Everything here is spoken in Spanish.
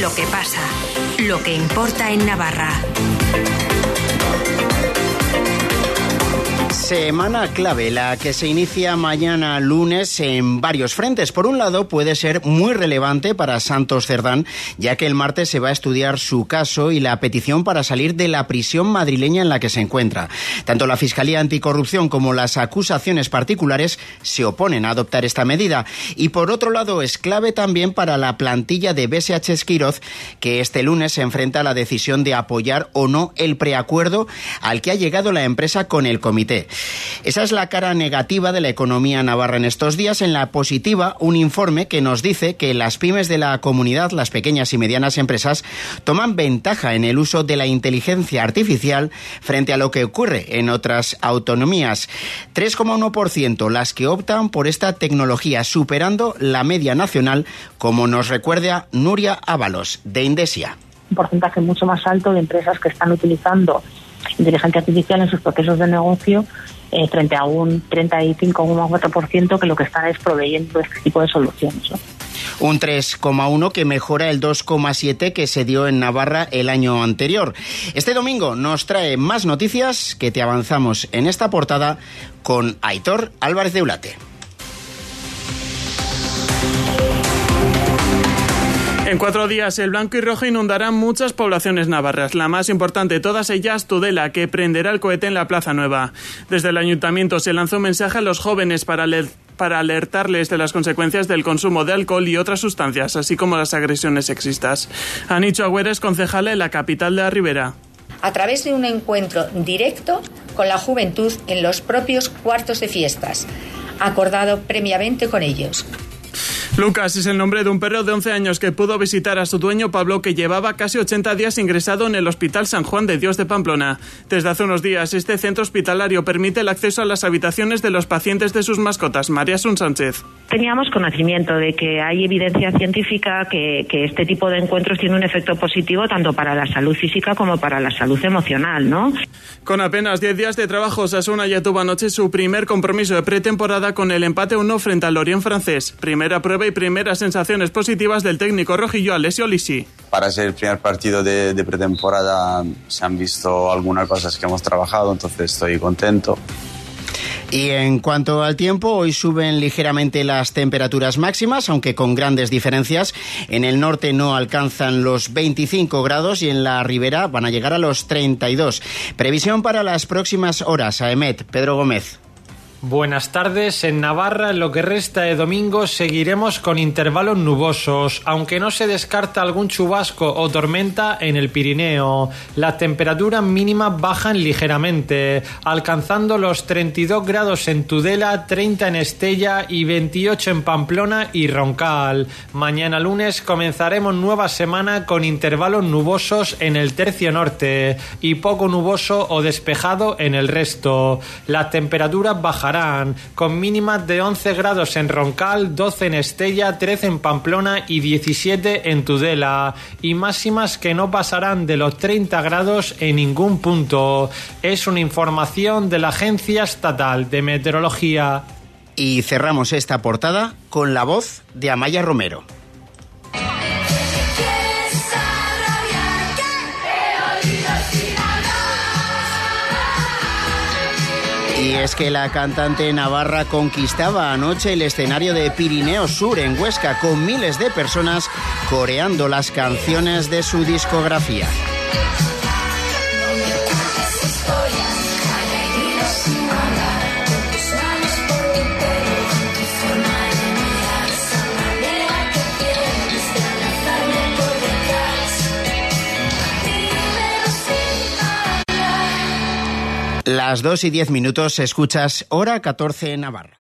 Lo que pasa, lo que importa en Navarra. Semana clave, la que se inicia mañana lunes en varios frentes. Por un lado, puede ser muy relevante para Santos Cerdán, ya que el martes se va a estudiar su caso y la petición para salir de la prisión madrileña en la que se encuentra. Tanto la Fiscalía Anticorrupción como las acusaciones particulares se oponen a adoptar esta medida. Y por otro lado, es clave también para la plantilla de BSH Esquiroz, que este lunes se enfrenta a la decisión de apoyar o no el preacuerdo al que ha llegado la empresa con el comité. Esa es la cara negativa de la economía navarra en estos días. En la positiva, un informe que nos dice que las pymes de la comunidad, las pequeñas y medianas empresas, toman ventaja en el uso de la inteligencia artificial frente a lo que ocurre en otras autonomías. 3,1% las que optan por esta tecnología, superando la media nacional, como nos recuerda Nuria Ábalos, de Indesia. Un porcentaje mucho más alto de empresas que están utilizando inteligencia artificial en sus procesos de negocio, frente a un 35,4% que lo que están es proveyendo este tipo de soluciones, ¿no? Un 3,1 que mejora el 2,7 que se dio en Navarra el año anterior. Este domingo nos trae más noticias que te avanzamos en esta portada con Aitor Álvarez de Ulate. En 4 días, el blanco y rojo inundará muchas poblaciones navarras. La más importante de todas ellas, Tudela, que prenderá el cohete en la Plaza Nueva. Desde el ayuntamiento se lanzó un mensaje a los jóvenes para alertarles de las consecuencias del consumo de alcohol y otras sustancias, así como las agresiones sexistas. Anicho Agüera es concejala en la capital de la Ribera. A través de un encuentro directo con la juventud en los propios cuartos de fiestas, acordado previamente con ellos. Lucas es el nombre de un perro de 11 años que pudo visitar a su dueño Pablo, que llevaba casi 80 días ingresado en el Hospital San Juan de Dios de Pamplona. Desde hace unos días, este centro hospitalario permite el acceso a las habitaciones de los pacientes de sus mascotas. María Sun Sánchez. Teníamos conocimiento de que hay evidencia científica que este tipo de encuentros tiene un efecto positivo tanto para la salud física como para la salud emocional, ¿no? Con apenas 10 días de trabajo, Osasuna ya tuvo anoche su primer compromiso de pretemporada con el empate 1 frente al Lorient francés. Primera prueba y primeras sensaciones positivas del técnico rojillo Alessio Lisi. Para ser el primer partido de pretemporada se han visto algunas cosas que hemos trabajado, entonces estoy contento. Y en cuanto al tiempo, hoy suben ligeramente las temperaturas máximas, aunque con grandes diferencias. En el norte no alcanzan los 25 grados y en la ribera van a llegar a los 32. Previsión para las próximas horas. AEMET, Pedro Gómez. Buenas tardes. En Navarra, en lo que resta de domingo, seguiremos con intervalos nubosos, aunque no se descarta algún chubasco o tormenta en el Pirineo. Las temperaturas mínimas bajan ligeramente, alcanzando los 32 grados en Tudela, 30 en Estella y 28 en Pamplona y Roncal. Mañana lunes comenzaremos nueva semana con intervalos nubosos en el tercio norte y poco nuboso o despejado en el resto. Las temperaturas bajarán con mínimas de 11 grados en Roncal, 12 en Estella, 13 en Pamplona y 17 en Tudela, y máximas que no pasarán de los 30 grados en ningún punto. Es una información de la Agencia Estatal de Meteorología. Y cerramos esta portada con la voz de Amaya Romero. Y es que la cantante navarra conquistaba anoche el escenario de Pirineo Sur en Huesca con miles de personas coreando las canciones de su discografía. Las 2:10 escuchas Hora 14 en Navarra.